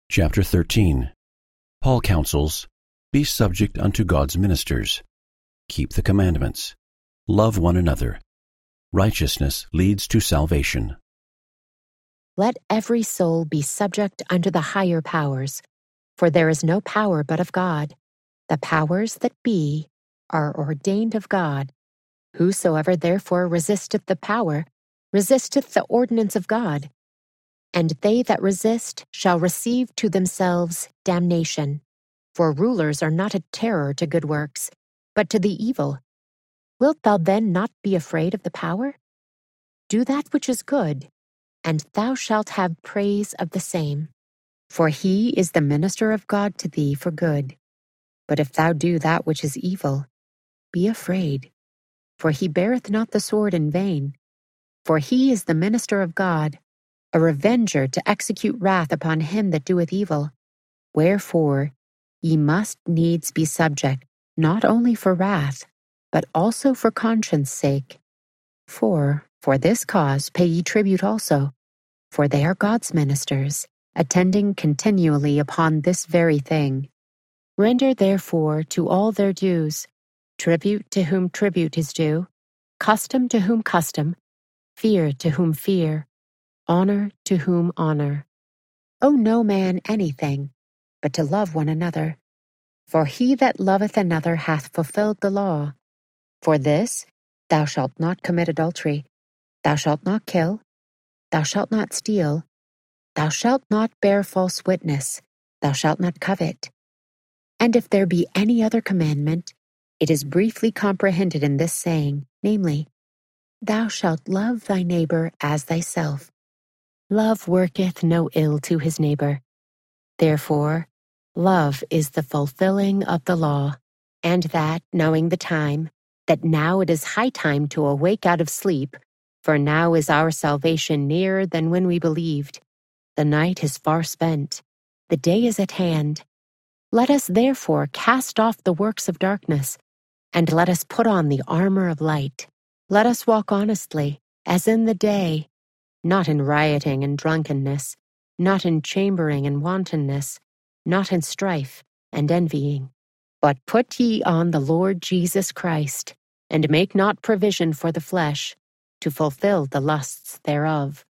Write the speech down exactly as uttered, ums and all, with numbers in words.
Chapter thirteen. Paul counsels, Be subject unto God's ministers. Keep the commandments. Love one another. Righteousness leads to salvation. Let every soul be subject unto the higher powers, for there is no power but of God. The powers that be are ordained of God. Whosoever therefore resisteth the power, resisteth the ordinance of God. And they that resist shall receive to themselves damnation. For rulers are not a terror to good works, but to the evil. Wilt thou then not be afraid of the power? Do that which is good, and thou shalt have praise of the same. For he is the minister of God to thee for good. But if thou do that which is evil, be afraid. For he beareth not the sword in vain. For he is the minister of God, a revenger to execute wrath upon him that doeth evil. Wherefore ye must needs be subject, not only for wrath, but also for conscience sake. For, for this cause pay ye tribute also, for they are God's ministers, attending continually upon this very thing. Render therefore to all their dues, tribute to whom tribute is due, custom to whom custom, fear to whom fear, honor to whom honor. Owe no man anything, but to love one another. For he that loveth another hath fulfilled the law. For this, thou shalt not commit adultery, thou shalt not kill, thou shalt not steal, thou shalt not bear false witness, thou shalt not covet. And if there be any other commandment, it is briefly comprehended in this saying, namely, Thou shalt love thy neighbor as thyself. Love worketh no ill to his neighbor. Therefore, love is the fulfilling of the law, and that, knowing the time, that now it is high time to awake out of sleep, for now is our salvation nearer than when we believed. The night is far spent, the day is at hand. Let us therefore cast off the works of darkness, and let us put on the armor of light. Let us walk honestly, as in the day, not in rioting and drunkenness, not in chambering and wantonness, not in strife and envying. But put ye on the Lord Jesus Christ, and make not provision for the flesh, to fulfill the lusts thereof.